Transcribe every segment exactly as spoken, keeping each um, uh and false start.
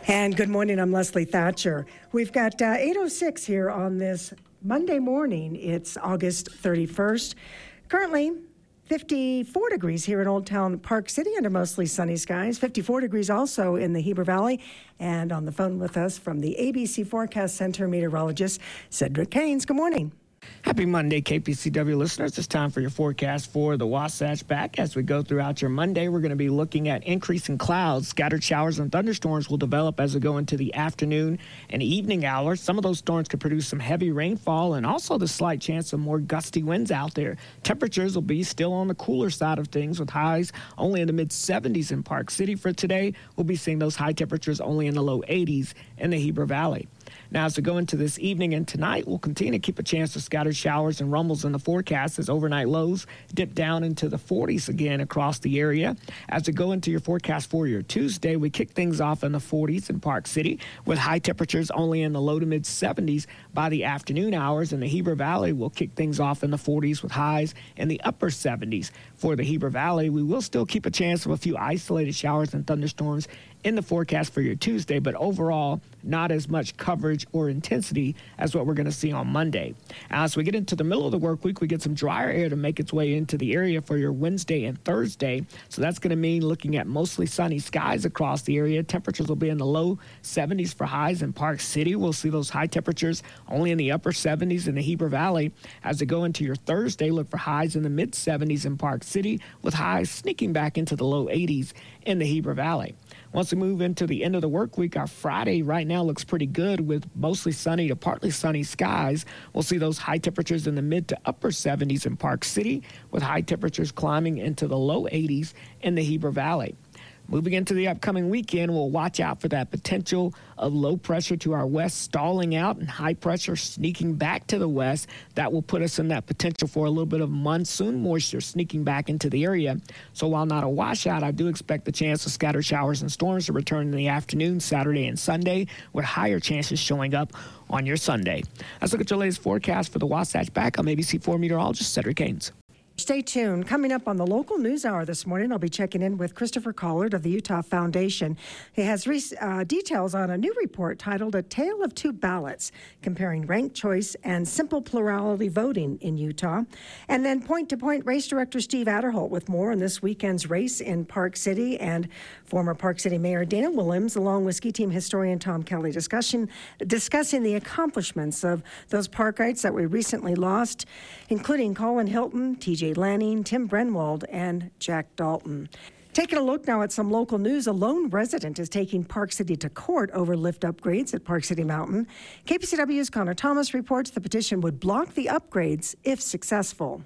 And good morning, I'm Leslie Thatcher. We've got uh, eight oh six here on this Monday morning. It's August thirty-first. Currently, fifty-four degrees here in Old Town Park City under mostly sunny skies. fifty-four degrees also in the Heber Valley. And on the phone with us from the A B C Forecast Center, meteorologist Cedric Haynes. Good morning. Happy Monday, K P C W listeners. It's time for your forecast for the Wasatch Back. As we go throughout your Monday, we're going to be looking at increasing clouds. Scattered showers and thunderstorms will develop as we go into the afternoon and evening hours. Some of those storms could produce some heavy rainfall and also the slight chance of more gusty winds out there. Temperatures will be still on the cooler side of things with highs only in the mid seventies in Park City for today. We'll be seeing those high temperatures only in the low eighties in the Heber Valley. Now, as we go into this evening and tonight, we'll continue to keep a chance of scattered showers and rumbles in the forecast as overnight lows dip down into the forties again across the area. As we go into your forecast for your Tuesday, we kick things off in the forties in Park City with high temperatures only in the low to mid seventies by the afternoon hours. In the Heber Valley, we'll kick things off in the forties with highs in the upper seventies. For the Heber Valley, we will still keep a chance of a few isolated showers and thunderstorms in the forecast for your Tuesday, but overall, not as much coverage or intensity as what we're going to see on Monday. As we get into the middle of the work week, we get some drier air to make its way into the area for your Wednesday and Thursday. So that's going to mean looking at mostly sunny skies across the area. Temperatures will be in the low seventies for highs in Park City. We'll see those high temperatures only in the upper seventies in the Heber Valley. As we go into your Thursday, look for highs in the mid seventies in Park City with highs sneaking back into the low eighties in the Heber Valley. Once we move into the end of the work week, our Friday right now looks pretty good with mostly sunny to partly sunny skies. We'll see those high temperatures in the mid to upper seventies in Park City with high temperatures climbing into the low eighties in the Heber Valley. Moving into the upcoming weekend, we'll watch out for that potential of low pressure to our west stalling out and high pressure sneaking back to the west. That will put us in that potential for a little bit of monsoon moisture sneaking back into the area. So while not a washout, I do expect the chance of scattered showers and storms to return in the afternoon, Saturday and Sunday, with higher chances showing up on your Sunday. Let's look at your latest forecast for the Wasatch Back. I'm A B C four meteorologist Cedric Haynes. Stay tuned. Coming up on the local news hour this morning, I'll be checking in with Christopher Collard of the Utah Foundation. He has re- uh, details on a new report titled A Tale of Two Ballots, comparing ranked choice and simple plurality voting in Utah. And then point-to-point race director Steve Adderholt with more on this weekend's race in Park City, and former Park City Mayor Dana Williams, along with ski team historian Tom Kelly, discussion, discussing the accomplishments of those Parkites that we recently lost, including Colin Hilton, T J Lanning, Tim Brenwald, and Jack Dalton. Taking a look now at some local news, a lone resident is taking Park City to court over lift upgrades at Park City Mountain. K P C W's Connor Thomas reports the petition would block the upgrades if successful.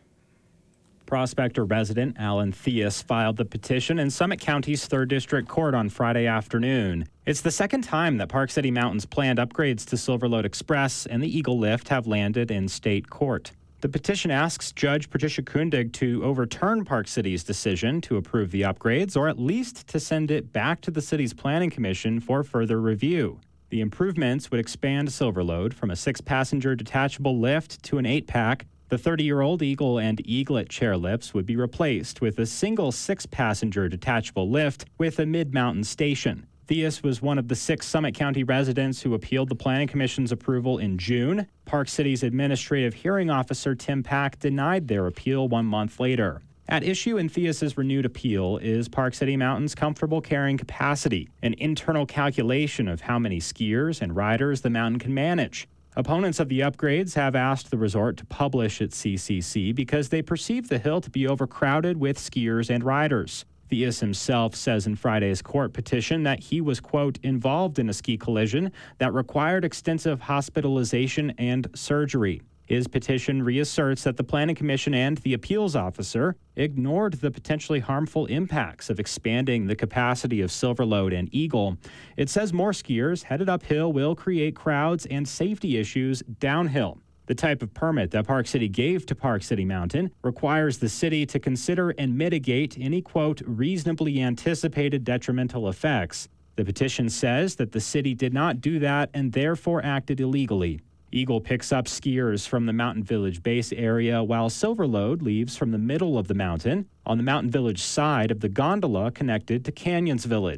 Prospector resident Alan Theus filed the petition in Summit County's third District Court on Friday afternoon. It's the second time that Park City Mountain's planned upgrades to Silverlode Express and the Eagle Lift have landed in state court. The petition asks Judge Patricia Kundig to overturn Park City's decision to approve the upgrades, or at least to send it back to the city's planning commission for further review. The improvements would expand Silverlode from a six-passenger detachable lift to an eight-pack. The thirty-year-old Eagle and Eaglet chairlifts would be replaced with a single six-passenger detachable lift with a mid-mountain station. Theus was one of the six Summit County residents who appealed the Planning Commission's approval in June. Park City's administrative hearing officer, Tim Pack, denied their appeal one month later. At issue in Theus's renewed appeal is Park City Mountain's comfortable carrying capacity, an internal calculation of how many skiers and riders the mountain can manage. Opponents of the upgrades have asked the resort to publish its C C C because they perceive the hill to be overcrowded with skiers and riders. Theus himself says in Friday's court petition that he was, quote, involved in a ski collision that required extensive hospitalization and surgery. His petition reasserts that the Planning Commission and the appeals officer ignored the potentially harmful impacts of expanding the capacity of Silverlode and Eagle. It says more skiers headed uphill will create crowds and safety issues downhill. The type of permit that Park City gave to Park City Mountain requires the city to consider and mitigate any, quote, reasonably anticipated detrimental effects. The petition says that the city did not do that and therefore acted illegally. Eagle picks up skiers from the Mountain Village base area, while Silverlode leaves from the middle of the mountain on the Mountain Village side of the gondola connected to Canyons Village.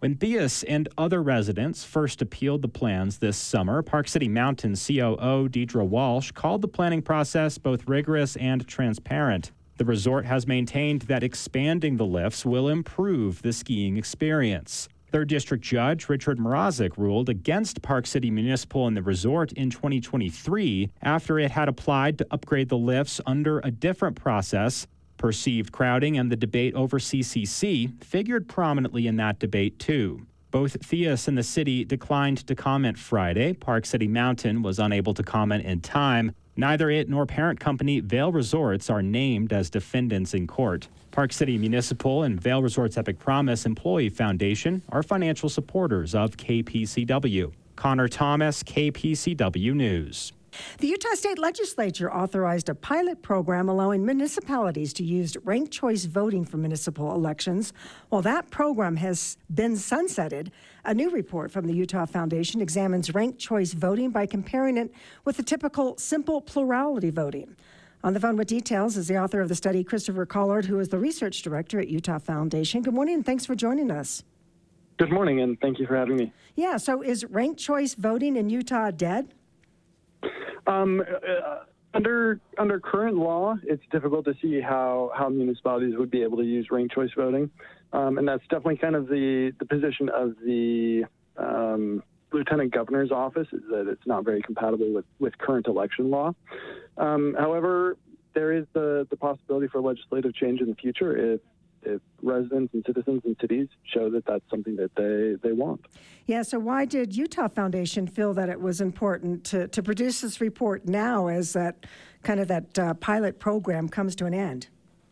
When Theus and other residents first appealed the plans this summer, Park City Mountain C O O Deidre Walsh called the planning process both rigorous and transparent. The resort has maintained that expanding the lifts will improve the skiing experience. Third District Judge Richard Mrazek ruled against Park City Municipal and the resort in twenty twenty-three after it had applied to upgrade the lifts under a different process. Perceived crowding and the debate over C C C figured prominently in that debate, too. Both Theus and the city declined to comment Friday. Park City Mountain was unable to comment in time. Neither it nor parent company Vail Resorts are named as defendants in court. Park City Municipal and Vail Resorts Epic Promise Employee Foundation are financial supporters of K P C W. Connor Thomas, K P C W News. The Utah State Legislature authorized a pilot program allowing municipalities to use ranked choice voting for municipal elections. While that program has been sunsetted, a new report from the Utah Foundation examines ranked choice voting by comparing it with the typical simple plurality voting. On the phone with details is the author of the study, Christopher Collard, who is the research director at Utah Foundation. Good morning, and thanks for joining us. Good morning, and thank you for having me. Yeah, so is ranked choice voting in Utah dead? Um, uh, under under current law, it's difficult to see how, how municipalities would be able to use ranked choice voting, um, and that's definitely kind of the, the position of the um, Lieutenant Governor's office, is that it's not very compatible with, with current election law. Um, however, there is the, the possibility for legislative change in the future if if residents and citizens in cities show that that's something that they, they want. Yeah, so why did Utah Foundation feel that it was important to, to produce this report now as that kind of that uh, pilot program comes to an end?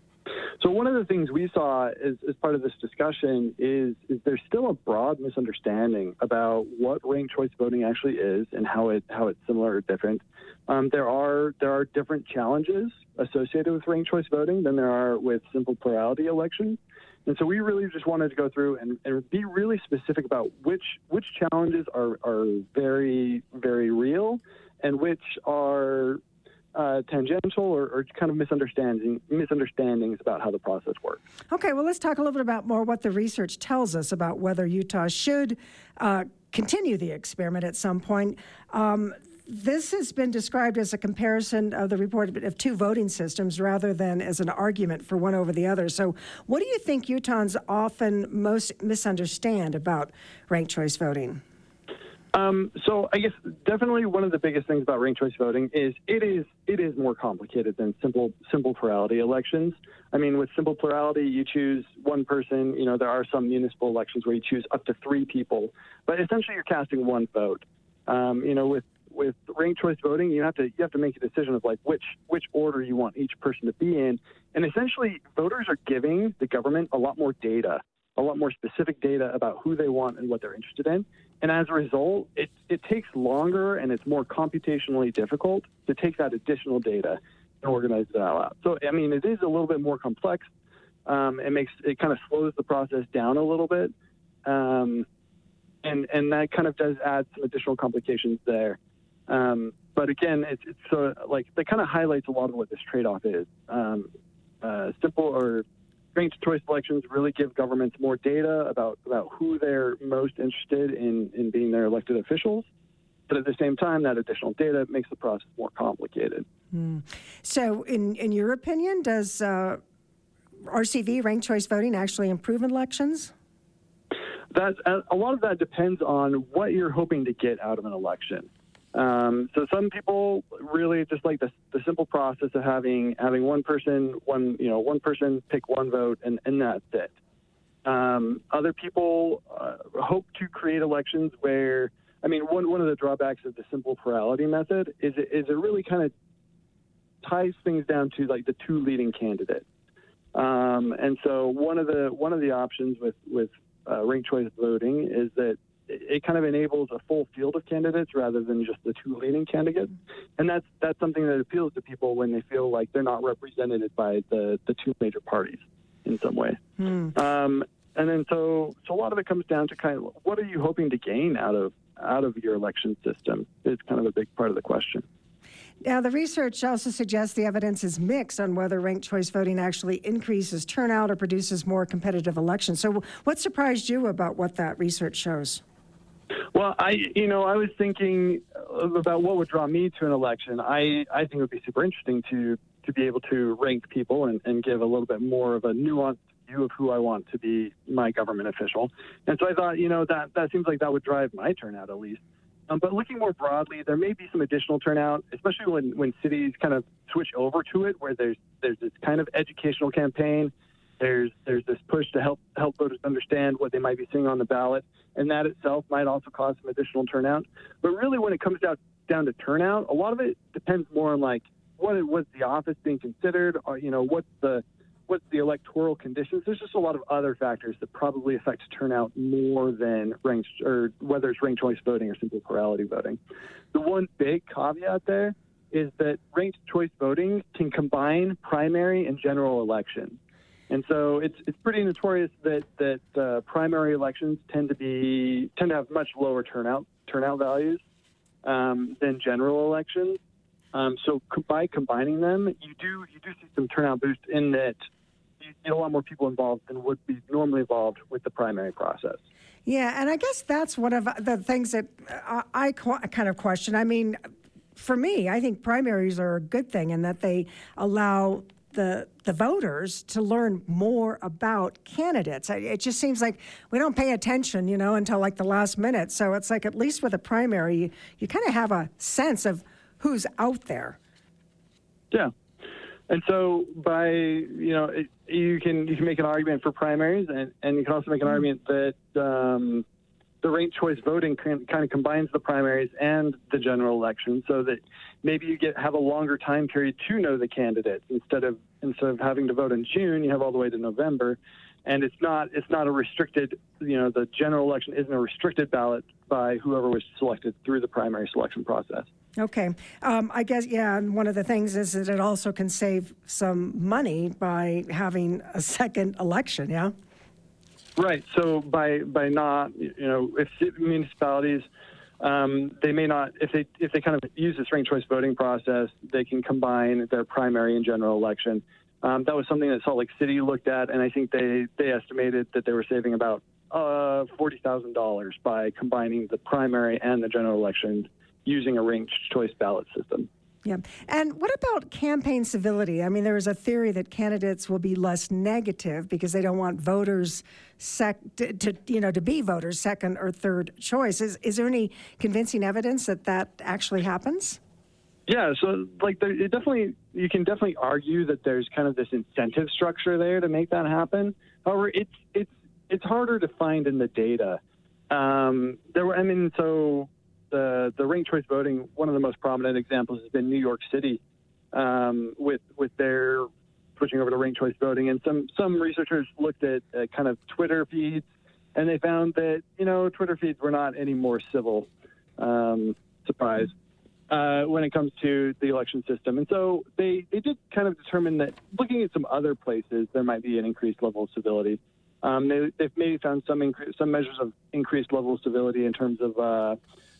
So one of the things we saw as, as part of this discussion is, is there's still a broad misunderstanding about what ranked choice voting actually is and how it how it's similar or different. Um, there are there are different challenges associated with ranked choice voting than there are with simple plurality elections. And so we really just wanted to go through and, and be really specific about which which challenges are, are very, very real and which are Uh, tangential or, or kind of misunderstanding misunderstandings about how the process works. Okay, well, let's talk a little bit about more what the research tells us about whether Utah should uh, continue the experiment at some point. Um, this has been described as a comparison of the report of two voting systems rather than as an argument for one over the other. So what do you think Utahns often most misunderstand about ranked choice voting? Um, so I guess definitely one of the biggest things about ranked choice voting is it is it is more complicated than simple simple plurality elections. I mean, with simple plurality, you choose one person. You know, there are some municipal elections where you choose up to three people, but essentially you're casting one vote. Um, you know, with with ranked choice voting, you have to you have to make a decision of like which which order you want each person to be in, and essentially voters are giving the government a lot more data. a lot more specific data about who they want and what they're interested in. And as a result, it, it takes longer and it's more computationally difficult to take that additional data and organize it all out. So, I mean, it is a little bit more complex. Um, it makes it kind of slows the process down a little bit. Um, and, and that kind of does add some additional complications there. Um, but again, it's, it's sort of like, that kind of highlights a lot of what this trade-off is. Um, uh, simple or ranked choice elections really give governments more data about, about who they're most interested in, in being their elected officials. But at the same time, that additional data makes the process more complicated. Mm. So in, in your opinion, does uh, R C V, ranked choice voting, actually improve elections? That's, a lot of that depends on what you're hoping to get out of an election. Um, so some people really just like the, the simple process of having having one person, one you know, one person pick one vote, and, and that's it. Um, other people uh, hope to create elections where, I mean, one one of the drawbacks of the simple plurality method is it, is it really kind of ties things down to like the two leading candidates. Um, and so one of the one of the options with with uh, ranked choice voting is that it kind of enables a full field of candidates rather than just the two leading candidates. And that's that's something that appeals to people when they feel like they're not represented by the, the two major parties in some way. Hmm. Um, and then so so a lot of it comes down to kind of what are you hoping to gain out of out of your election system is kind of a big part of the question. Now, the research also suggests the evidence is mixed on whether ranked choice voting actually increases turnout or produces more competitive elections. So, what surprised you about what that research shows? Well, I, you know, I was thinking about what would draw me to an election. I, I think it would be super interesting to to be able to rank people and, and give a little bit more of a nuanced view of who I want to be my government official. And so I thought, you know, that, that seems like that would drive my turnout at least. Um, but looking more broadly, there may be some additional turnout, especially when, when cities kind of switch over to it, where there's there's this kind of educational campaign. There's there's this push to help help voters understand what they might be seeing on the ballot, and that itself might also cause some additional turnout. But really, when it comes down down to turnout, a lot of it depends more on like what was the office being considered, or you know what's the what's the electoral conditions. There's just a lot of other factors that probably affect turnout more than ranked or whether it's ranked choice voting or simple plurality voting. The one big caveat there is that ranked choice voting can combine primary and general elections. And so it's it's pretty notorious that that uh, primary elections tend to be tend to have much lower turnout turnout values um, than general elections. Um, so co- by combining them, you do you do see some turnout boost in that you get a lot more people involved than would be normally involved with the primary process. Yeah, and I guess that's one of the things that I, I qu- kind of question. I mean, for me, I think primaries are a good thing in that they allow the the voters to learn more about candidates. It just seems like we don't pay attention, you know, until like the last minute. So it's like at least with a primary, you, you kind of have a sense of who's out there. Yeah. And so by, you know, it, you can you can make an argument for primaries, and, and you can also make an argument that um, the ranked choice voting can, kind of combines the primaries and the general election, so that maybe you get have a longer time period to know the candidates instead of instead of having to vote in June, you have all the way to November, and it's not it's not a restricted, you know, the general election isn't a restricted ballot by whoever was selected through the primary selection process. Okay. Um, I guess, yeah, and one of the things is that it also can save some money by having a second election, yeah? Right. So by by not, you know, if municipalities, um, they may not, if they if they kind of use this ranked choice voting process, they can combine their primary and general election. Um, that was something that Salt Lake City looked at, and I think they, they estimated that they were saving about uh, forty thousand dollars by combining the primary and the general election using a ranked choice ballot system. Yeah. And what about campaign civility? I mean, there is a theory that candidates will be less negative because they don't want voters sec- to, to you know, to be voters second or third choice. Is, is there any convincing evidence that that actually happens? Yeah, so like there, it definitely, you can definitely argue that there's kind of this incentive structure there to make that happen. However, it's it's it's harder to find in the data. Um, there were, I mean, so the the ranked choice voting, one of the most prominent examples has been New York City, um, with with their switching over to ranked choice voting, and some some researchers looked at uh, kind of Twitter feeds, and they found that you know Twitter feeds were not any more civil. Um, surprise. Uh, when it comes to the election system. And so they, they did kind of determine that looking at some other places, there might be an increased level of civility. Um, they, they've maybe found some incre- some measures of increased level of civility in terms of uh,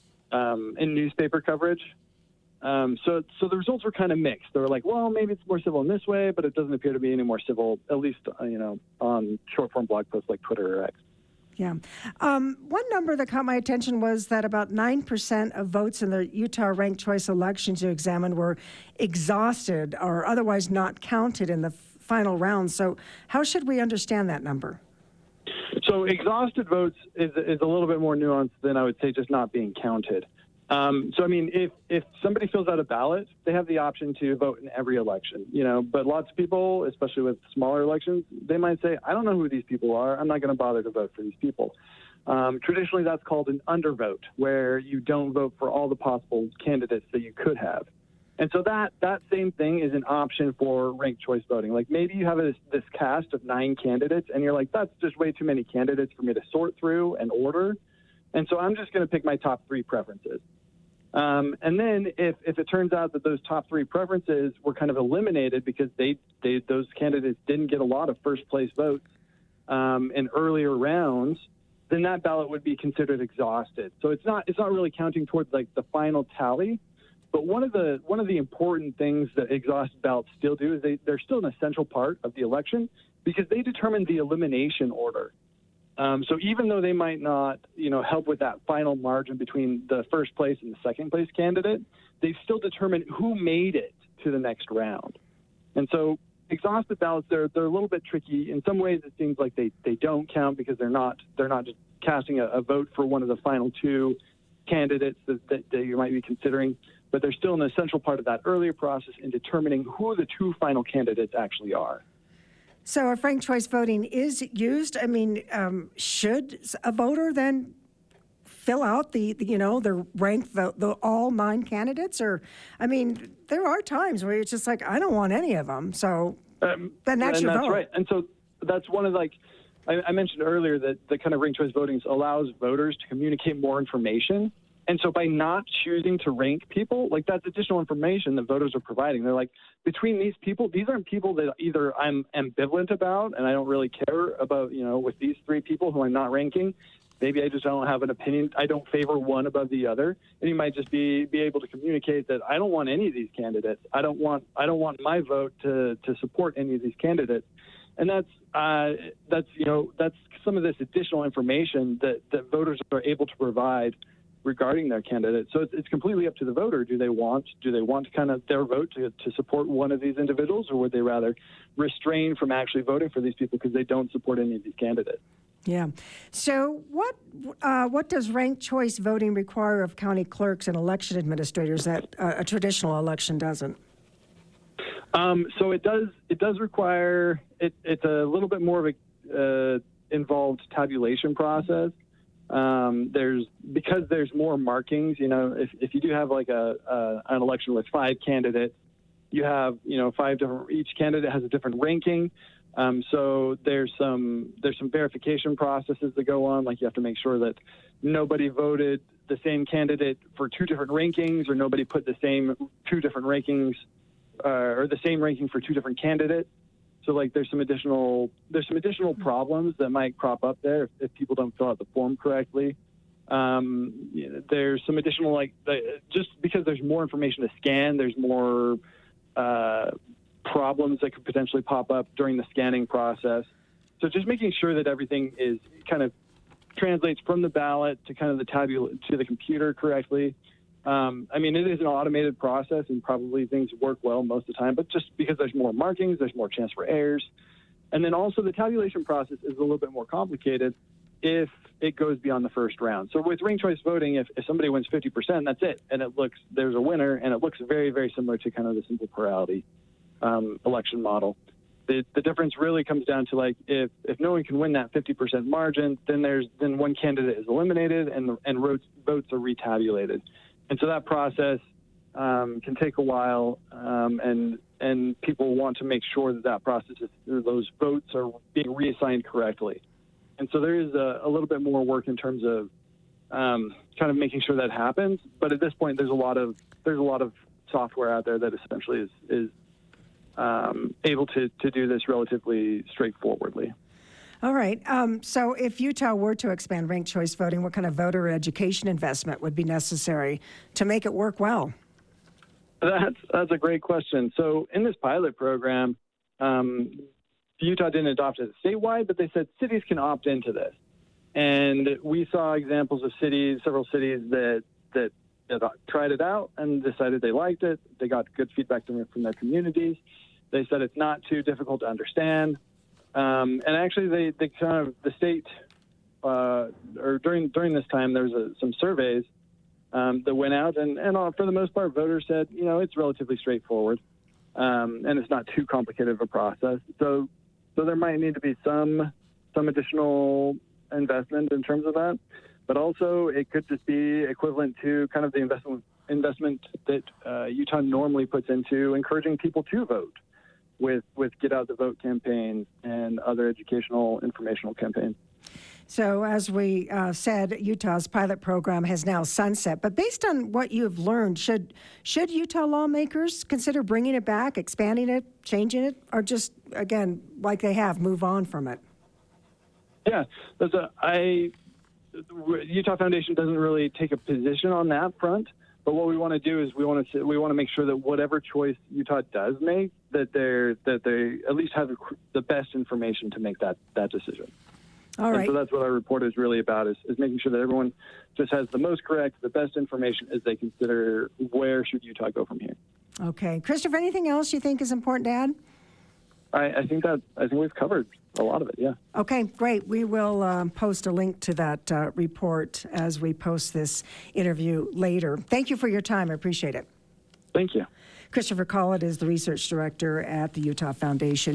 um, in newspaper coverage. Um, so so the results were kind of mixed. They were like, well, maybe it's more civil in this way, but it doesn't appear to be any more civil, at least uh, you know, on short-form blog posts like Twitter or X. Yeah. Um, one number that caught my attention was that about nine percent of votes in the Utah ranked choice elections you examined were exhausted or otherwise not counted in the final round. So how should we understand that number? So exhausted votes is, is a little bit more nuanced than I would say just not being counted. Um, so, I mean, if, if somebody fills out a ballot, they have the option to vote in every election, you know, but lots of people, especially with smaller elections, they might say, I don't know who these people are. I'm not going to bother to vote for these people. Um, traditionally, that's called an undervote, where you don't vote for all the possible candidates that you could have. And so that, that same thing is an option for ranked choice voting. Like maybe you have a, this cast of nine candidates and you're like, that's just way too many candidates for me to sort through and order. And so I'm just going to pick my top three preferences. Um, and then if, if it turns out that those top three preferences were kind of eliminated because they, they those candidates didn't get a lot of first place votes um, in earlier rounds, then that ballot would be considered exhausted. So it's not it's not really counting towards like the final tally, But one of the one of the important things that exhausted ballots still do is they, they're still an essential part of the election because they determine the elimination order. Um, so even though they might not, you know, help with that final margin between the first place and the second place candidate, they still determine who made it to the next round. And so exhausted ballots, they're they're a little bit tricky. In some ways, it seems like they, they don't count because they're not they're not just casting a, a vote for one of the final two candidates that, that, that you might be considering. But they're still an essential part of that earlier process in determining who the two final candidates actually are. So if ranked choice voting is used, I mean, um, should a voter then fill out the, the you know, the rank, the, the all nine candidates? Or, I mean, there are times where it's just like, I don't want any of them. So um, then that's and your that's vote. Right. And so that's one of like, I, I mentioned earlier that the kind of ranked choice voting allows voters to communicate more information. And so by not choosing to rank people, like that's additional information that voters are providing. They're like, between these people, these aren't people that either I'm ambivalent about and I don't really care about, you know, with these three people who I'm not ranking, maybe I just don't have an opinion. I don't favor one above the other. And you might just be, be able to communicate that I don't want any of these candidates. I don't want, I don't want my vote to, to support any of these candidates. And that's, uh, that's, you know, that's some of this additional information that, that voters are able to provide regarding their candidate. So it's, it's completely up to the voter. Do they want do they want kind of their vote to, to support one of these individuals, or would they rather restrain from actually voting for these people because they don't support any of these candidates? Yeah. So what uh, what does ranked choice voting require of county clerks and election administrators that uh, a traditional election doesn't? Um, so it does it does require it, it's a little bit more of a uh, involved tabulation process. Um, there's because there's more markings, you know, if, if you do have like a, a an election with five candidates, you have, you know, five different, each candidate has a different ranking. Um, so there's some there's some verification processes that go on, like you have to make sure that nobody voted the same candidate for two different rankings, or nobody put the same two different rankings uh, or the same ranking for two different candidates. So like there's some additional there's some additional problems that might crop up there if, if people don't fill out the form correctly. Um, you know, there's some additional like the, just because there's more information to scan, there's more uh, problems that could potentially pop up during the scanning process. So just making sure that everything is kind of translates from the ballot to kind of the tabula to the computer correctly. Um, I mean, it is an automated process, and probably things work well most of the time, but just because there's more markings, there's more chance for errors. And then also the tabulation process is a little bit more complicated if it goes beyond the first round. So with ranked choice voting, if, if somebody wins fifty percent, that's it. And it looks, there's a winner, and it looks very, very similar to kind of the simple plurality um, election model. The, the difference really comes down to like, if, if no one can win that fifty percent margin, then there's, then one candidate is eliminated and, and votes, votes are retabulated. And so that process um, can take a while, um, and and people want to make sure that that process, is, those votes are being reassigned correctly. And so there is a, a little bit more work in terms of um, kind of making sure that happens. But at this point, there's a lot of there's a lot of software out there that essentially is is um, able to to do this relatively straightforwardly. All right. Um, so if Utah were to expand ranked choice voting, what kind of voter education investment would be necessary to make it work well? That's, that's a great question. So in this pilot program, um, Utah didn't adopt it statewide, but they said cities can opt into this. And we saw examples of cities, several cities that, that, that tried it out and decided they liked it. They got good feedback from, from their communities. They said it's not too difficult to understand. Um, and actually, they, they kind of the state, uh, or during during this time, there was a, some surveys um, that went out, and and all, for the most part, voters said, you know, it's relatively straightforward, um, and it's not too complicated of a process. So, so there might need to be some some additional investment in terms of that, but also it could just be equivalent to kind of the investment investment that uh, Utah normally puts into encouraging people to vote. with with Get Out the Vote campaigns and other educational informational campaigns. So as we uh, said, Utah's pilot program has now sunset. But based on what you've learned, should should Utah lawmakers consider bringing it back, expanding it, changing it, or just, again, like they have, move on from it? Yeah, there's a, I, Utah Foundation doesn't really take a position on that front. But what we want to do is we want to we want to make sure that whatever choice Utah does make, that they're that they at least have the best information to make that that decision. All right. And so that's what our report is really about: is, is making sure that everyone just has the most correct, the best information as they consider where should Utah go from here. Okay, Christopher. Anything else you think is important to add? I, I think that I think we've covered a lot of it. Yeah. Okay, great. We will um, post a link to that uh, report as we post this interview later. Thank you for your time. I appreciate it. Thank you. Christopher Collett is the research director at the Utah Foundation.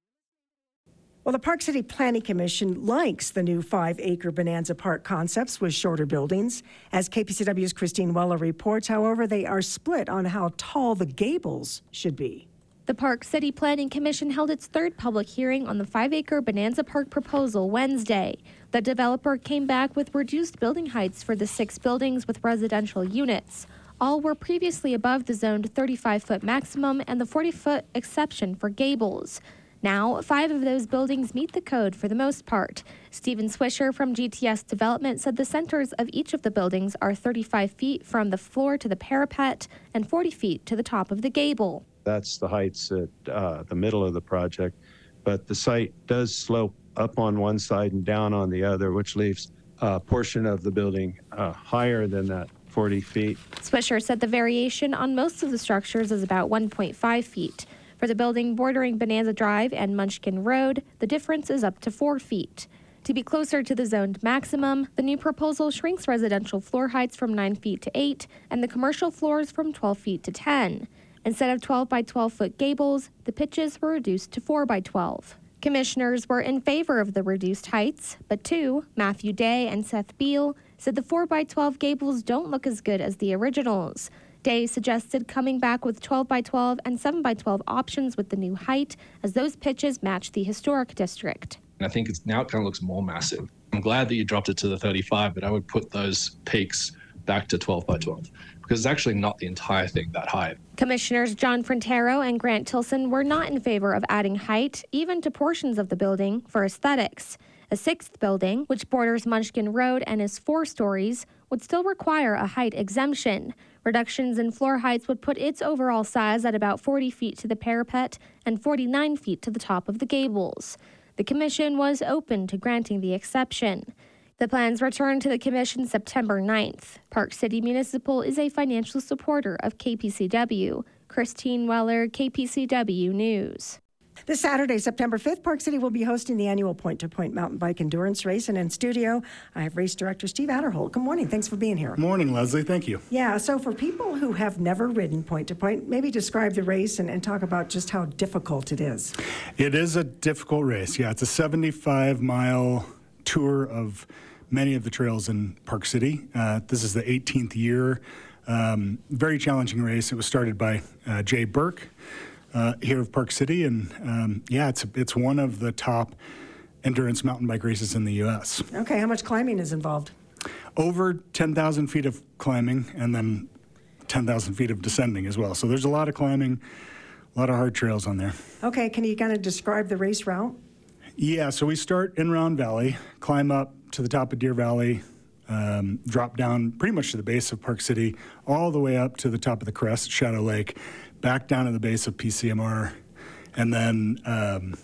Well, the Park City Planning Commission likes the new five-acre Bonanza Park concepts with shorter buildings. As K P C W's Christine Weller reports, however, they are split on how tall the gables should be. The Park City Planning Commission held its third public hearing on the five-acre Bonanza Park proposal Wednesday. The developer came back with reduced building heights for the six buildings with residential units. All were previously above the zoned thirty-five-foot maximum and the forty-foot exception for gables. Now, five of those buildings meet the code for the most part. Stephen Swisher from G T S Development said the centers of each of the buildings are thirty-five feet from the floor to the parapet and forty feet to the top of the gable. That's the heights at uh, the middle of the project, but the site does slope up on one side and down on the other, which leaves a portion of the building uh, higher than that forty feet. Swisher said the variation on most of the structures is about one point five feet. For the building bordering Bonanza Drive and Munchkin Road, the difference is up to four feet. To be closer to the zoned maximum, the new proposal shrinks residential floor heights from nine feet to eight and the commercial floors from twelve feet to ten. Instead of twelve by twelve foot gables, the pitches were reduced to four by twelve. Commissioners were in favor of the reduced heights, but two, Matthew Day and Seth Beal, said the four by twelve gables don't look as good as the originals. Day suggested coming back with twelve by twelve and seven by twelve options with the new height, as those pitches match the historic district. And I think it's now it kind of looks more massive. I'm glad that you dropped it to the thirty-five, but I would put those peaks back to twelve by twelve, because it's actually not the entire thing that high. Commissioners John Frontero and Grant Tilson were not in favor of adding height, even to portions of the building, for aesthetics. A sixth building, which borders Munchkin Road and is four stories, would still require a height exemption. Reductions in floor heights would put its overall size at about forty feet to the parapet and forty-nine feet to the top of the gables. The commission was open to granting the exception. The plans returned to the commission September ninth. Park City Municipal is a financial supporter of K P C W. Christine Weller, K P C W News. This Saturday, September fifth, Park City will be hosting the annual point-to-point mountain bike endurance race. And in studio, I have race director Steve Adderholt. Good morning. Thanks for being here. Morning, Leslie. Thank you. Yeah, so for people who have never ridden point-to-point, maybe describe the race and, and talk about just how difficult it is. It is a difficult race. Yeah, it's a seventy-five mile tour of many of the trails in Park City. Uh, this is the eighteenth year. Um, very challenging race. It was started by uh, Jay Burke. Uh, here of Park City, and um, yeah, it's it's one of the top endurance mountain bike races in the U S. Okay, how much climbing is involved? Over ten thousand feet of climbing, and then ten thousand feet of descending as well. So there's a lot of climbing, a lot of hard trails on there. Okay, can you kind of describe the race route? Yeah, so we start in Round Valley, climb up to the top of Deer Valley, um, drop down pretty much to the base of Park City, all the way up to the top of the crest, Shadow Lake, back down to the base of P C M R, and then um,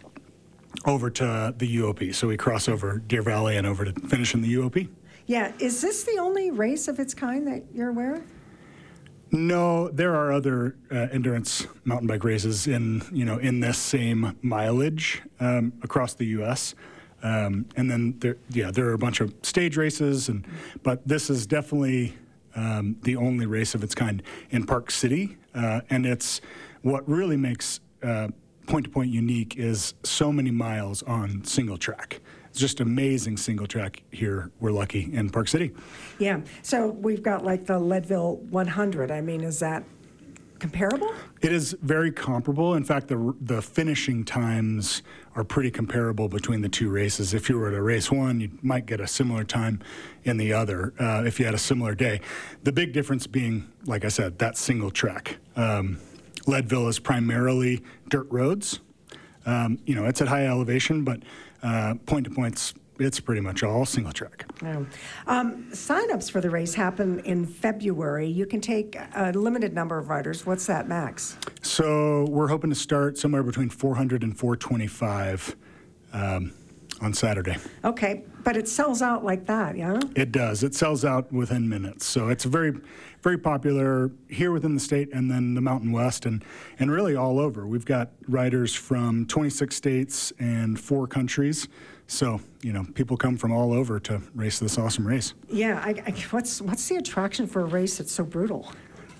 over to the U O P. So we cross over Deer Valley and over to finish in the U O P. Yeah, is this the only race of its kind that you're aware of? No, there are other uh, endurance mountain bike races in, you know, in this same mileage um, across the U S. Um, and then there, yeah, there are a bunch of stage races, and but this is definitely um, the only race of its kind in Park City. Uh, and it's what really makes uh, Point to Point unique is so many miles on single track. It's just amazing single track here. We're lucky in Park City. Yeah. So we've got like the Leadville one hundred. I mean, is that comparable? It is very comparable. In fact, the the finishing times are pretty comparable between the two races. If you were to race one, you might get a similar time in the other uh, if you had a similar day. The big difference being, like I said, that single track. Um, Leadville is primarily dirt roads. Um, you know, it's at high elevation, but uh, Point to Point's it's pretty much all single track. Yeah. Um, signups for the race happen in February. You can take a limited number of riders. What's that max? So we're hoping to start somewhere between four hundred and four twenty-five um, on Saturday. Okay, but it sells out like that, yeah? It does. It sells out within minutes. So it's very, very popular here within the state and then the Mountain West and, and really all over. We've got riders from twenty-six states and four countries. So, you know, people come from all over to race this awesome race. Yeah, I, I, what's, what's the attraction for a race that's so brutal?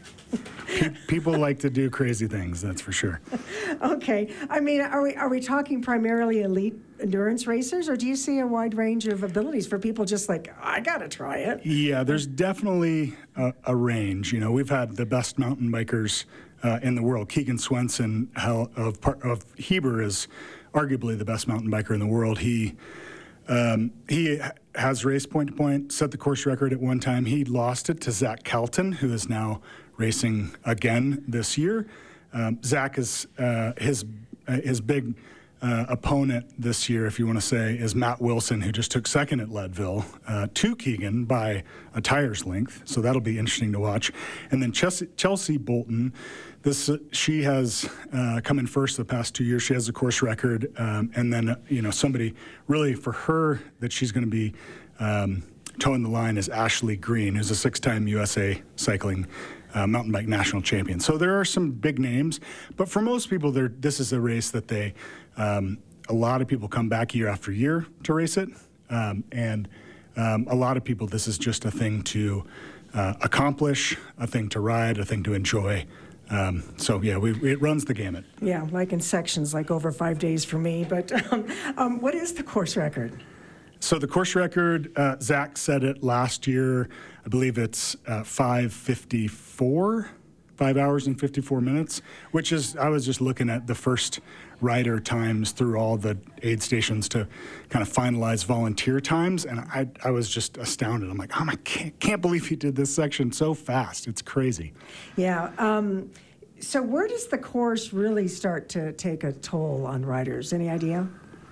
People like to do crazy things, that's for sure. Okay. I mean, are we are we talking primarily elite endurance racers, or do you see a wide range of abilities for people just like, I got to try it? Yeah, there's definitely a, a range. You know, we've had the best mountain bikers uh, in the world. Keegan Swenson hell, of, of Heber is arguably the best mountain biker in the world. He um, he has raced point to point, set the course record at one time. He lost it to Zach Calton, who is now racing again this year. Um, Zach is uh, his uh, his big uh, opponent this year, if you want to say, is Matt Wilson, who just took second at Leadville uh, to Keegan by a tire's length. So that'll be interesting to watch. And then Chelsea, Chelsea Bolton, this uh, she has uh, come in first the past two years. She has a course record, um, and then uh, you know somebody really for her that she's going to be. Um, Toeing the line is Ashley Green, who's a six-time U S A cycling uh, mountain bike national champion. So there are some big names, but for most people, this is a race that they, um, a lot of people come back year after year to race it, um, and um, a lot of people, this is just a thing to uh, accomplish, a thing to ride, a thing to enjoy. Um, so yeah, we, it runs the gamut. Yeah, like in sections, like over five days for me. But um, um, what is the course record? So the course record, uh, Zach said it last year. I believe it's uh, five fifty-four, five hours and fifty-four minutes, which is, I was just looking at the first rider times through all the aid stations to kind of finalize volunteer times, and I, I was just astounded. I'm like, oh, I can't, can't believe he did this section so fast. It's crazy. Yeah. Um, so where does the course really start to take a toll on riders? Any idea?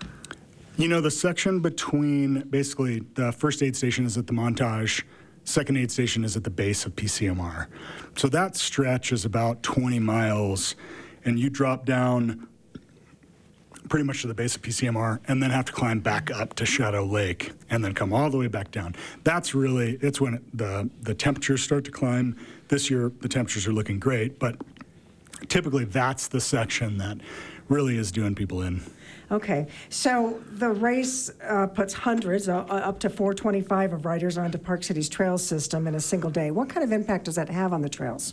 You know, the section between basically the first aid station is at the Montage, second aid station is at the base of P C M R. So that stretch is about twenty miles, and you drop down pretty much to the base of P C M R and then have to climb back up to Shadow Lake and then come all the way back down. That's really, it's when it, the, the temperatures start to climb. This year, the temperatures are looking great, but typically that's the section that really is doing people in. Okay, so the race uh, puts hundreds, uh, up to four twenty-five of riders onto Park City's trails system in a single day. What kind of impact does that have on the trails?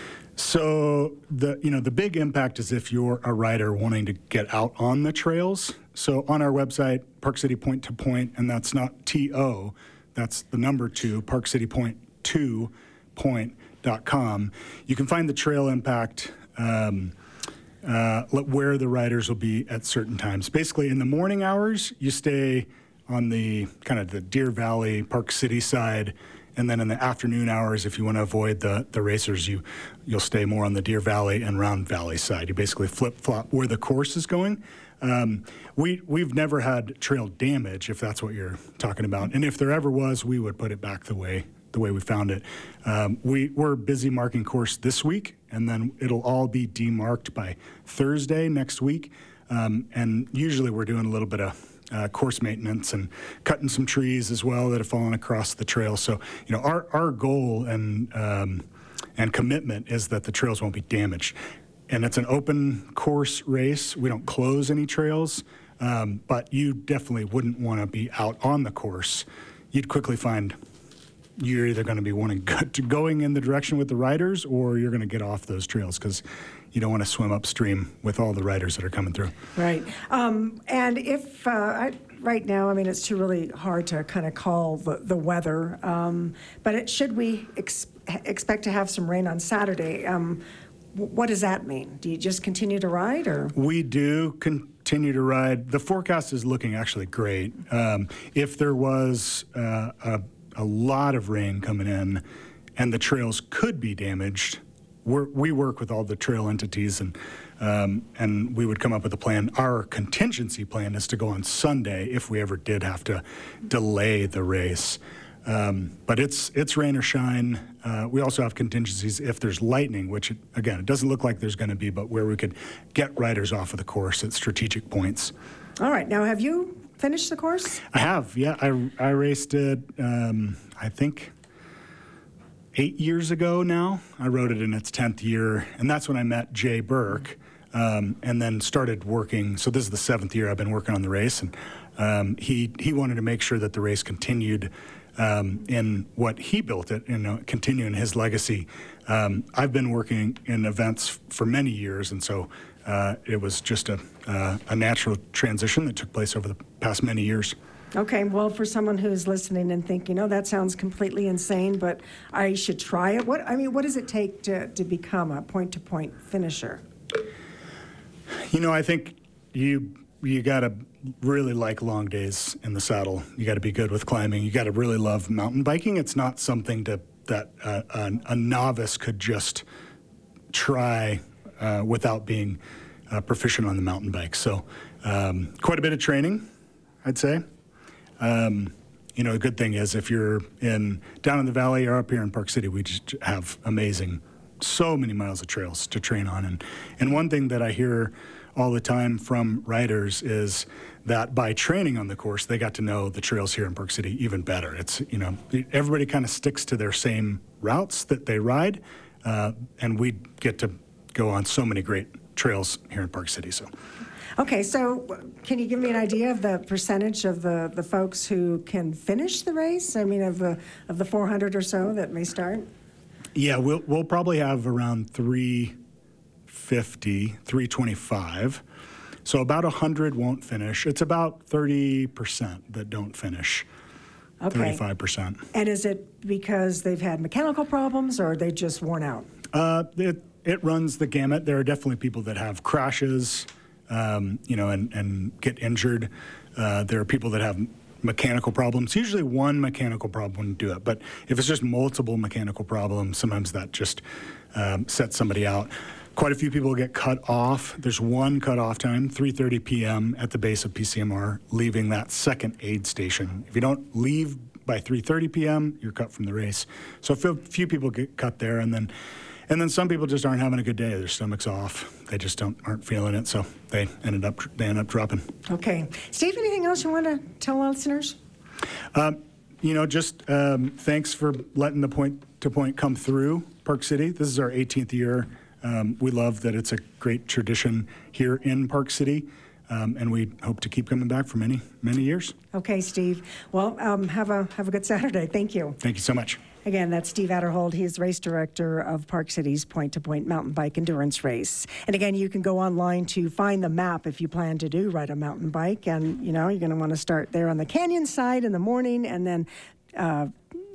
So the you know the big impact is if you're a rider wanting to get out on the trails. So on our website, Park City Point to Point, and that's not T O, that's the number two, Park City Point two point dot com. You can find the trail impact. Um, Uh, where the riders will be at certain times. Basically, in the morning hours, you stay on the kind of the Deer Valley, Park City side, and then in the afternoon hours, if you want to avoid the, the racers, you, you'll stay more on the Deer Valley and Round Valley side. You basically flip-flop where the course is going. Um, we, we've never had trail damage, if that's what you're talking about. And if there ever was, we would put it back the way the way we found it. Um, we, we're busy marking course this week, and then it'll all be demarked by Thursday next week. Um, and usually we're doing a little bit of uh, course maintenance and cutting some trees as well that have fallen across the trail. So, you know, our, our goal and, um, and commitment is that the trails won't be damaged. And it's an open course race. We don't close any trails, um, but you definitely wouldn't want to be out on the course. You'd quickly find you're either going to be wanting to going in the direction with the riders, or you're going to get off those trails because you don't want to swim upstream with all the riders that are coming through. Right. Um, and if uh, I, right now, I mean, it's too really hard to kind of call the, the weather, um, but it, should we ex- expect to have some rain on Saturday? Um, w- what does that mean? Do you just continue to ride, or? We do continue to ride. The forecast is looking actually great. Um, if there was uh, a a lot of rain coming in and the trails could be damaged, we're, we work with all the trail entities and Um, and we would come up with a plan. Our contingency plan is to go on Sunday if we ever did have to delay the race. Um, but it's it's rain or shine. Uh, we also have contingencies if there's lightning, which, again, it doesn't look like there's going to be, but where we could get riders off of the course at strategic points. All right. Now, have you finished the course? I have, yeah. I, I raced it, um, I think, eight years ago now. I rode it in its tenth year, and that's when I met Jay Burke, um, and then started working. So this is the seventh year I've been working on the race, and um, he, he wanted to make sure that the race continued Um, in what he built it, you know, continuing his legacy. Um, I've been working in events for many years, and so uh, it was just a, uh, a natural transition that took place over the past many years. Okay, well, for someone who's listening and thinking, oh, that sounds completely insane, but I should try it. What I mean, what does it take to, to become a point-to-point finisher? You know, I think you you got to really like long days in the saddle. You got to be good with climbing. You got to really love mountain biking. It's not something to, that uh, a, a novice could just try uh, without being uh, proficient on the mountain bike. So um, quite a bit of training, I'd say. Um, you know, the good thing is if you're in down in the valley or up here in Park City, we just have amazing, so many miles of trails to train on. And, and one thing that I hear all the time from riders is that by training on the course, they got to know the trails here in Park City even better. It's, you know, everybody kind of sticks to their same routes that they ride, uh, and we get to go on so many great trails here in Park City. So, okay, so can you give me an idea of the percentage of the, the folks who can finish the race? I mean, of the of the four hundred or so that may start? Yeah, we'll we'll probably have around three fifty, three twenty-five. So about one hundred won't finish. It's about thirty percent that don't finish, Okay. thirty-five percent. And is it because they've had mechanical problems or are they just worn out? Uh, it, it runs the gamut. There are definitely people that have crashes, um, you know, and, and get injured. Uh, there are people that have mechanical problems. Usually one mechanical problem wouldn't do it, but if it's just multiple mechanical problems, sometimes that just um, sets somebody out. Quite a few people get cut off. There's one cutoff time, three thirty p.m. at the base of P C M R, leaving that second aid station. If you don't leave by three thirty p.m., you're cut from the race. So a few people get cut there, and then and then some people just aren't having a good day. Their stomach's off. They just don't aren't feeling it, so they ended up they end up dropping. Okay. Steve, anything else you want to tell our listeners? Um, you know, just um, thanks for letting the point-to-point come through Park City. This is our eighteenth year. Um, we love that it's a great tradition here in Park City, um, and we hope to keep coming back for many, many years. Okay, Steve. Well, um, have a have a good Saturday. Thank you. Thank you so much. Again, that's Steve Adderhold. He's race director of Park City's point-to-point mountain bike endurance race. And again, you can go online to find the map if you plan to do ride a mountain bike. And, you know, you're going to want to start there on the canyon side in the morning, and then uh,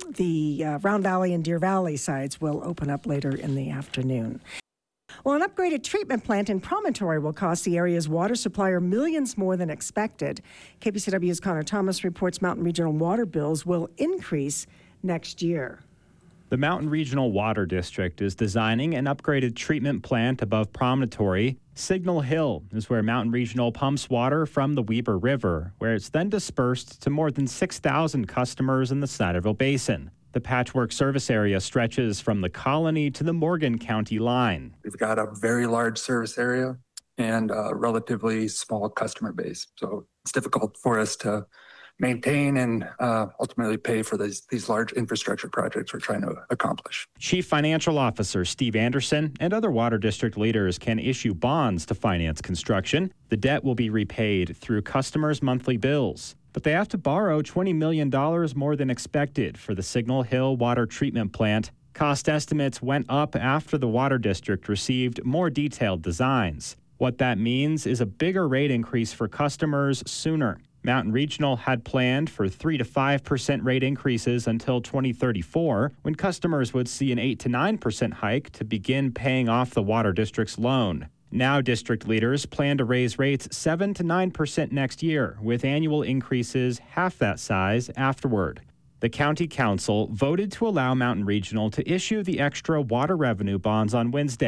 the uh, Round Valley and Deer Valley sides will open up later in the afternoon. Well, an upgraded treatment plant in Promontory will cost the area's water supplier millions more than expected. K P C W's Connor Thomas reports Mountain Regional water bills will increase next year. The Mountain Regional Water District is designing an upgraded treatment plant above Promontory. Signal Hill is where Mountain Regional pumps water from the Weber River, where it's then dispersed to more than six thousand customers in the Snyderville Basin. The patchwork service area stretches from the Colony to the Morgan County line. We've got a very large service area and a relatively small customer base. So it's difficult for us to maintain and uh, ultimately pay for these, these large infrastructure projects we're trying to accomplish. Chief Financial Officer Steve Anderson and other water district leaders can issue bonds to finance construction. The debt will be repaid through customers' monthly bills. But they have to borrow twenty million dollars more than expected for the Signal Hill Water Treatment Plant. Cost estimates went up after the water district received more detailed designs. What that means is a bigger rate increase for customers sooner. Mountain Regional had planned for three to five percent rate increases until twenty thirty-four, when customers would see an eight to nine percent hike to begin paying off the water district's loan. Now district leaders plan to raise rates seven to nine percent next year, with annual increases half that size afterward. The County Council voted to allow Mountain Regional to issue the extra water revenue bonds on Wednesday.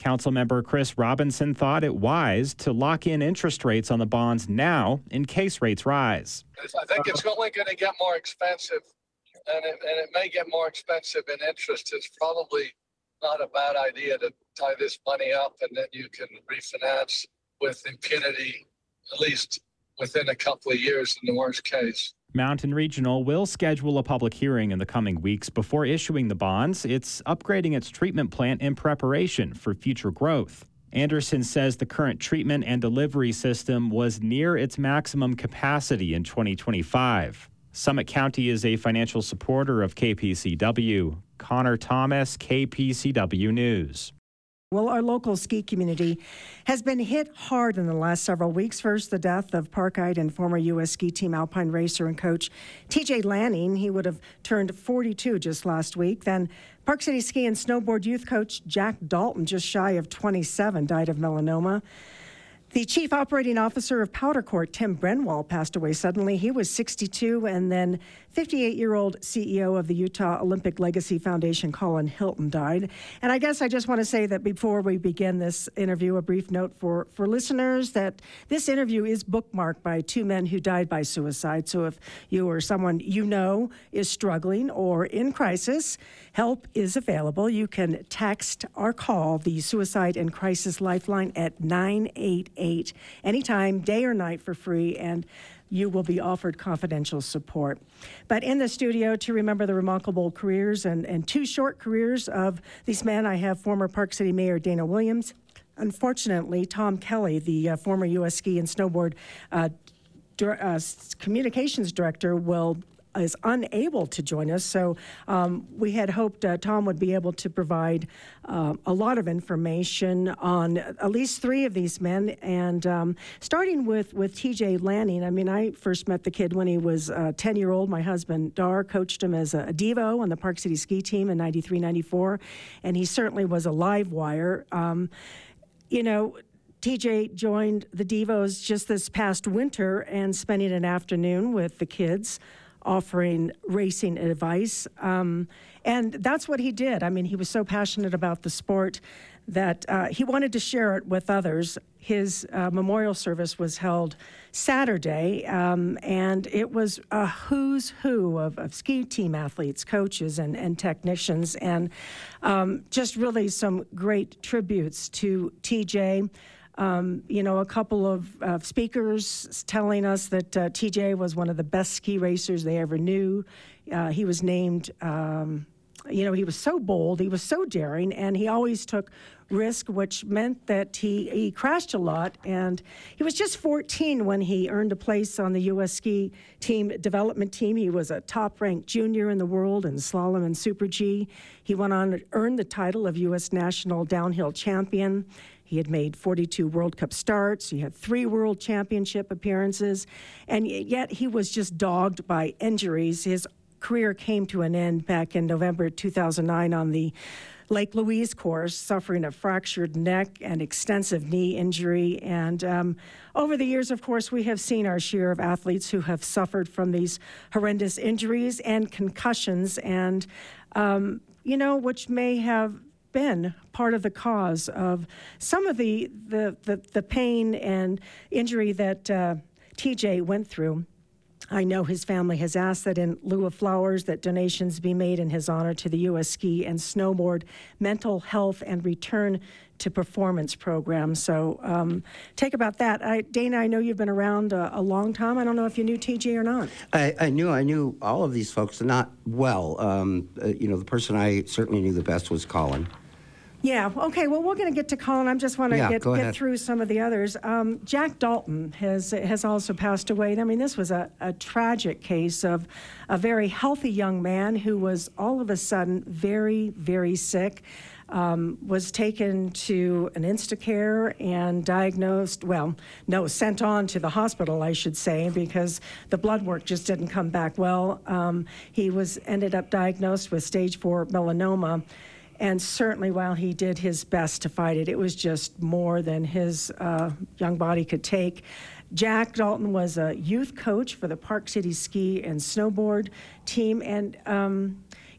Councilmember Chris Robinson thought it wise to lock in interest rates on the bonds now in case rates rise. I think it's only going to get more expensive, and it, and it may get more expensive in interest. It's probably not a bad idea to tie this money up, and then you can refinance with impunity, at least within a couple of years in the worst case. Mountain Regional will schedule a public hearing in the coming weeks before issuing the bonds. It's upgrading its treatment plant in preparation for future growth. Anderson says the current treatment and delivery system was near its maximum capacity in twenty twenty-five. Summit County is a financial supporter of K P C W. Connor Thomas, K P C W News. Well, our local ski community has been hit hard in the last several weeks. First, the death of Parkite and former U S ski team alpine racer and coach T J Lanning. He would have turned forty-two just last week. Then Park City Ski and Snowboard youth coach Jack Dalton, just shy of twenty-seven, died of melanoma. The chief operating officer of Powder Court, Tim Brenwall, passed away suddenly. He was sixty-two, and then fifty-eight-year-old C E O of the Utah Olympic Legacy Foundation, Colin Hilton, died. And I guess I just want to say that before we begin this interview, a brief note for, for listeners that this interview is bookmarked by two men who died by suicide. So if you or someone you know is struggling or in crisis, help is available. You can text or call the Suicide and Crisis Lifeline at nine eight eight anytime, day or night, for free, and you will be offered confidential support. But in the studio to remember the remarkable careers and, and two short careers of these men, I have former Park City Mayor Dana Williams. Unfortunately, Tom Kelly, the uh, former U S Ski and Snowboard uh, dir- uh, communications director, will is unable to join us. So um, we had hoped uh, Tom would be able to provide uh, a lot of information on at least three of these men. And um, starting with, with T J Lanning, I mean, I first met the kid when he was a ten-year-old. My husband, Dar, coached him as a, a Devo on the Park City ski team in ninety-three ninety-four. And he certainly was a live wire. Um, you know, T J joined the Devos just this past winter and spending an afternoon with the kids, offering racing advice. Um, and that's what he did. I mean, he was so passionate about the sport that uh, he wanted to share it with others. His uh, memorial service was held Saturday, um, and it was a who's who of, of ski team athletes, coaches, and, and technicians, and um, just really some great tributes to T J. Um, you know, a couple of uh, speakers telling us that uh, T J was one of the best ski racers they ever knew. Uh, he was named, um, you know, he was so bold, he was so daring, and he always took risk, which meant that he, he crashed a lot. And he was just fourteen when he earned a place on the U S ski team development team. He was a top-ranked junior in the world in slalom and Super G. He went on to earn the title of U S national downhill champion. He had made forty-two World Cup starts. He had three World Championship appearances. And yet he was just dogged by injuries. His career came to an end back in November two thousand nine on the Lake Louise course, suffering a fractured neck and extensive knee injury. And um, over the years, of course, we have seen our share of athletes who have suffered from these horrendous injuries and concussions, and, um, you know, which may have been part of the cause of some of the the, the, the pain and injury that uh, T J went through. I know his family has asked that in lieu of flowers, that donations be made in his honor to the U S Ski and Snowboard Mental Health and Return to Performance program. So um, take about that. I, Dana, I know you've been around a, a long time. I don't know if you knew T J or not. I, I knew I knew all of these folks, not well. Um, uh, you know, the person I certainly knew the best was Colin. Yeah, okay, well, we're going to get to Colin. I just want to Yeah, get, go get ahead. through some of the others. Um, Jack Dalton has has also passed away. I mean, this was a, a tragic case of a very healthy young man who was all of a sudden very, very sick, um, was taken to an Instacare and diagnosed, well, no, sent on to the hospital, I should say, because the blood work just didn't come back well. Um, he was ended up diagnosed with stage four melanoma. And certainly while he did his best to fight it, it was just more than his uh, young body could take. Jack Dalton was a youth coach for the Park City Ski and Snowboard team. And, um,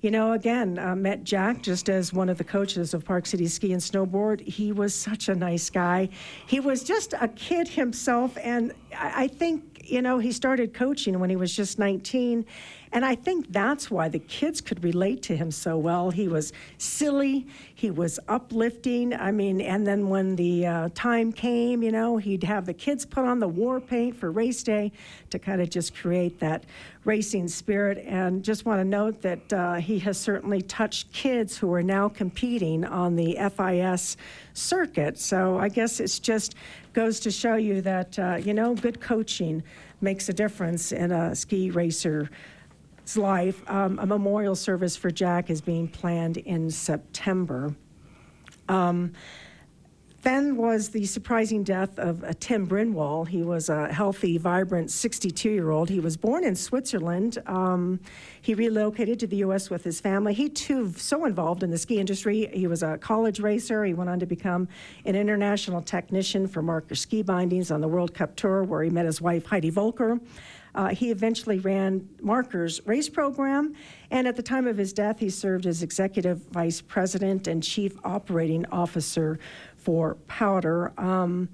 you know, again, uh, met Jack just as one of the coaches of Park City Ski and Snowboard. He was such a nice guy. He was just a kid himself, and I, I think, you know, he started coaching when he was just nineteen. And I think that's why the kids could relate to him so well. He was silly, he was uplifting. I mean, and then when the uh, time came, you know, he'd have the kids put on the war paint for race day to kind of just create that racing spirit. And just want to note that uh, he has certainly touched kids who are now competing on the F I S circuit. So I guess it's just goes to show you that, uh, you know, good coaching makes a difference in a ski racer life. Um, a memorial service for Jack is being planned in September. Um, then was the surprising death of uh, Tim Brinwall. He was a healthy, vibrant sixty-two-year-old. He was born in Switzerland. Um, he relocated to the U S with his family. He, too, so involved in the ski industry. He was a college racer. He went on to become an international technician for Marker Ski Bindings on the World Cup Tour, where he met his wife, Heidi Volker. Uh, he eventually ran Marker's race program, and at the time of his death, he served as executive vice president and chief operating officer for Powder. Um,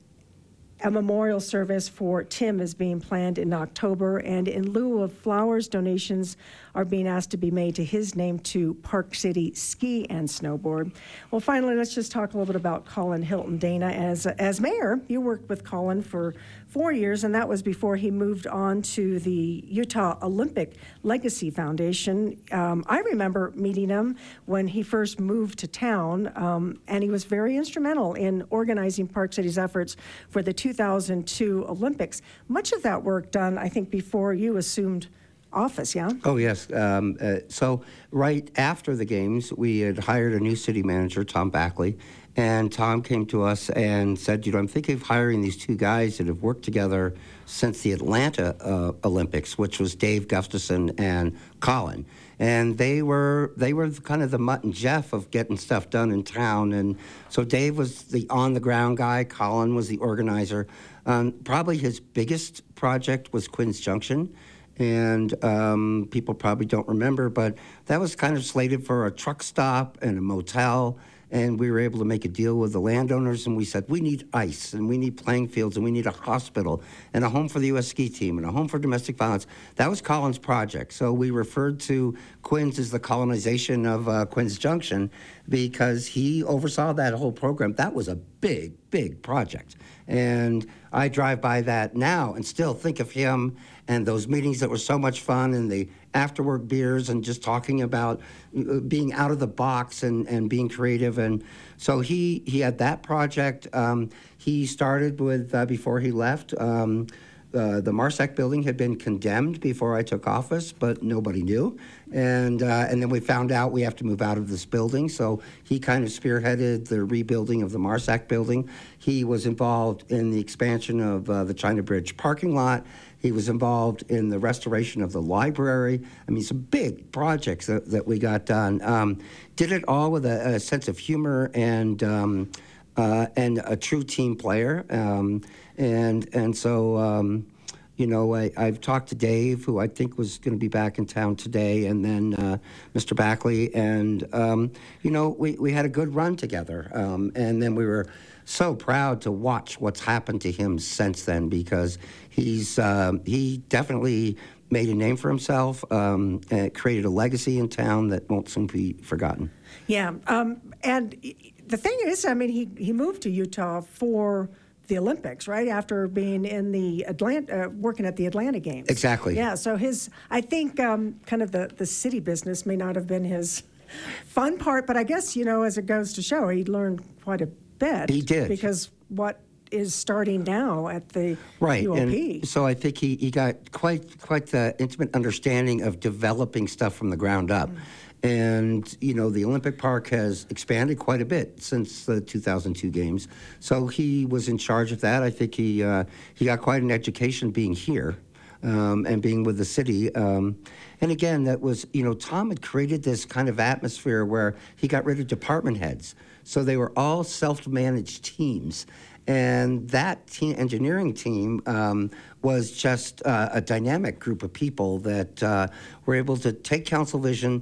a memorial service for Tim is being planned in October, and in lieu of flowers, donations are being asked to be made to his name to Park City Ski and Snowboard. Well, finally, let's just talk a little bit about Colin Hilton. Dana, as as mayor, you worked with Colin for four years, and that was before he moved on to the Utah Olympic Legacy Foundation. Um, I remember meeting him when he first moved to town, um, and he was very instrumental in organizing Park City's efforts for the two thousand two Olympics. Much of that work done, I think, before you assumed office, yeah? Oh, yes. Um, uh, so right after the games, we had hired a new city manager, Tom Backley, and Tom came to us and said, you know, I'm thinking of hiring these two guys that have worked together since the Atlanta uh, Olympics, which was Dave Gustafson and Colin. And they were they were kind of the Mutt and Jeff of getting stuff done in town. And so Dave was the on-the-ground guy. Colin was the organizer. Um, probably his biggest project was Quinn's Junction. And um, people probably don't remember, but that was kind of slated for a truck stop and a motel. And we were able to make a deal with the landowners, and we said, we need ice, and we need playing fields, and we need a hospital, and a home for the U S ski team, and a home for domestic violence. That was Colin's project. So we referred to Quinn's as the colonization of uh, Quinn's Junction because he oversaw that whole program. That was a big, big project. And I drive by that now and still think of him and those meetings that were so much fun, and the afterwork beers, and just talking about being out of the box and, and being creative. And so he, he had that project. Um, he started with, uh, before he left, um, uh, the Marsac building had been condemned before I took office, but nobody knew. And uh, and then we found out we have to move out of this building. So he kind of spearheaded the rebuilding of the Marsac building. He was involved in the expansion of uh, the China Bridge parking lot. He was involved in the restoration of the library. I mean, some big projects that, that we got done. Um, did it all with a, a sense of humor and um, uh, and a true team player. Um, and and so, um, you know, I, I've talked to Dave, who I think was going to be back in town today, and then uh, Mister Backley. And, um, you know, we, we had a good run together. Um, and then we were so proud to watch what's happened to him since then, because he's um, he definitely made a name for himself, um, and created a legacy in town that won't soon be forgotten. Yeah, um, and the thing is, I mean, he, he moved to Utah for the Olympics, right? After being in the Atlanta, uh, working at the Atlanta Games. Exactly. Yeah, so his, I think um, kind of the, the city business may not have been his fun part, but I guess, you know, as it goes to show, he learned quite a bit. He did. Because what is starting now at the right. U O P. And so I think he, he got quite quite the intimate understanding of developing stuff from the ground up. Mm. And, you know, the Olympic Park has expanded quite a bit since the two thousand two games. So he was in charge of that. I think he uh, he got quite an education being here um, and being with the city. Um, and again, that was, you know, Tom had created this kind of atmosphere where he got rid of department heads. So they were all self-managed teams. And that team, engineering team um, was just uh, a dynamic group of people that uh, were able to take council vision,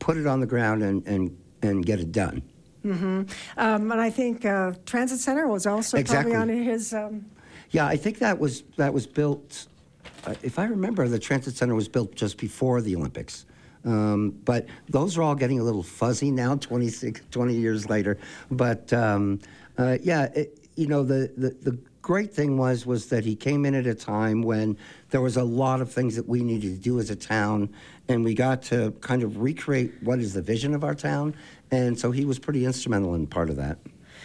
put it on the ground and, and, and get it done. Mm-hmm. Um, and I think uh, Transit Center was also Exactly. probably on his... Um... Yeah, I think that was that was built, uh, if I remember, the Transit Center was built just before the Olympics. Um, but those are all getting a little fuzzy now, twenty-six, twenty years later. But, um, uh, yeah, it, you know, the, the, the great thing was was that he came in at a time when there was a lot of things that we needed to do as a town, and we got to kind of recreate what is the vision of our town, and so he was pretty instrumental in part of that.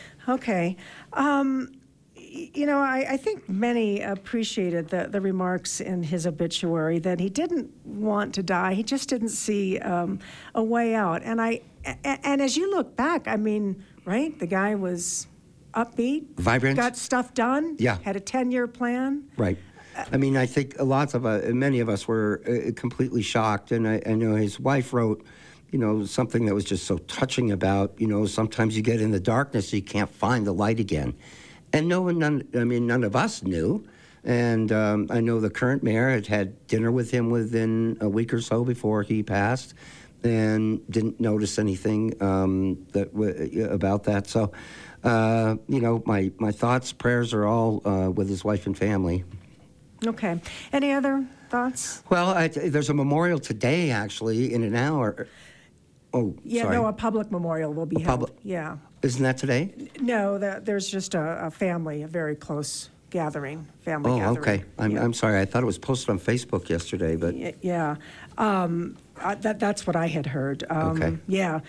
Okay. Um, y- you know, I, I think many appreciated the, the remarks in his obituary that he didn't want to die. He just didn't see um, a way out. And I, a- and as you look back, I mean, right, the guy was upbeat, Vibrant. got stuff done, Yeah. had a ten-year plan. Right. I mean, I think lots of, uh, many of us were uh, completely shocked. And I, I know his wife wrote, you know, something that was just so touching about, you know, sometimes you get in the darkness, you can't find the light again. And no one, none, I mean, none of us knew. And um, I know the current mayor had had dinner with him within a week or so before he passed and didn't notice anything um, that w- about that. So, uh, you know, my, my thoughts, prayers are all uh, with his wife and family. Okay. Any other thoughts? Well, I, there's a memorial today, actually, in an hour. Oh, Yeah, sorry. no, a public memorial will be A held. public- Yeah. Isn't that today? No, the, there's just a, a family, a very close gathering, family Oh, gathering. okay. I'm, Yeah. I'm sorry. I thought it was posted on Facebook yesterday, but Y- Yeah, um, uh, that, that's what I had heard. Um, Okay. Yeah.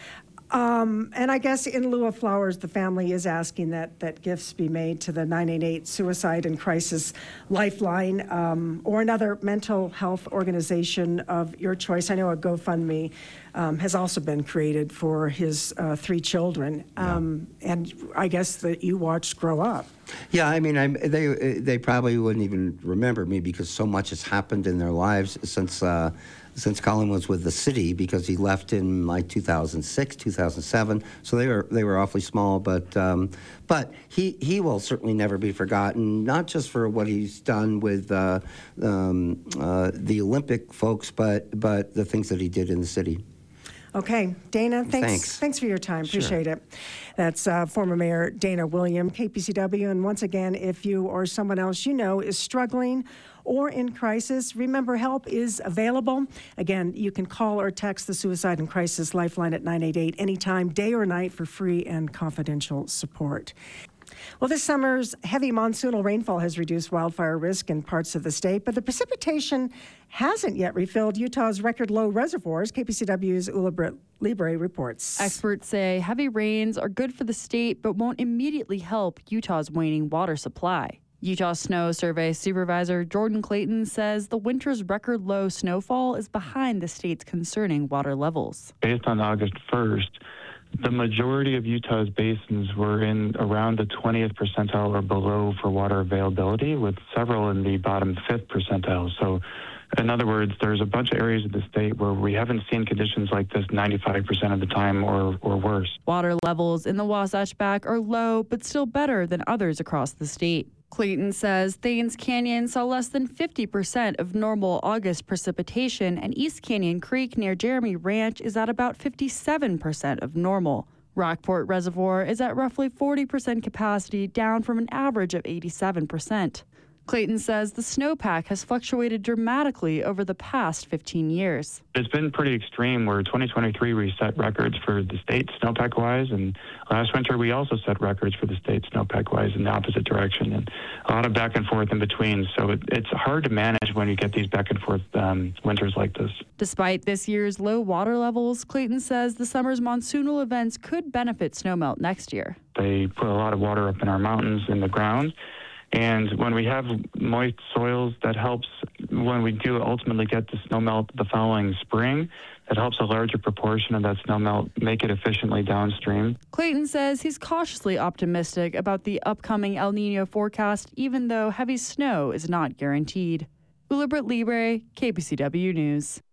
Um, and I guess in lieu of flowers, the family is asking that, that gifts be made to the nine eight eight Suicide and Crisis Lifeline um, or another mental health organization of your choice. I know a GoFundMe um, has also been created for his uh, three children, um, and I guess that you watched grow up. yeah, I mean, I'm, they they probably wouldn't even remember me because so much has happened in their lives since uh, since Colin was with the city, because he left in like two thousand six, two thousand seven. So they were they were awfully small, but um, but he he will certainly never be forgotten. Not just for what he's done with uh, um, uh, the Olympic folks, but but the things that he did in the city. Okay, Dana, thanks. Thanks. Thanks for your time. Sure. Appreciate it. That's uh, former Mayor Dana William, K P C W. And once again, if you or someone else you know is struggling or in crisis, remember help is available. Again, you can call or text the Suicide and Crisis Lifeline at nine eight eight anytime, day or night, for free and confidential support. Well, this summer's heavy monsoonal rainfall has reduced wildfire risk in parts of the state, but the precipitation hasn't yet refilled Utah's record low reservoirs. K P C W's Ula Britt Libre reports. Experts say heavy rains are good for the state, but won't immediately help Utah's waning water supply. Utah Snow Survey Supervisor Jordan Clayton says the winter's record low snowfall is behind the state's concerning water levels. Based on August first, the majority of Utah's basins were in around the twentieth percentile or below for water availability, with several in the bottom fifth percentile. So, in other words, there's a bunch of areas of the state where we haven't seen conditions like this ninety-five percent of the time or, or worse. Water levels in the Wasatch Back are low, but still better than others across the state. Clayton says Thames Canyon saw less than fifty percent of normal August precipitation, and East Canyon Creek near Jeremy Ranch is at about fifty-seven percent of normal. Rockport Reservoir is at roughly forty percent capacity, down from an average of eighty-seven percent. Clayton says the snowpack has fluctuated dramatically over the past fifteen years. It's been pretty extreme, where twenty twenty-three we set records for the state snowpack-wise, and last winter we also set records for the state snowpack-wise in the opposite direction, and a lot of back and forth in between. So it, it's hard to manage when you get these back and forth um, winters like this. Despite this year's low water levels, Clayton says the summer's monsoonal events could benefit snowmelt next year. They put a lot of water up in our mountains, in the ground. And when we have moist soils, that helps when we do ultimately get the snowmelt the following spring. It helps a larger proportion of that snowmelt make it efficiently downstream. Clayton says he's cautiously optimistic about the upcoming El Nino forecast, even though heavy snow is not guaranteed. Ula Britt Libre, K P C W News.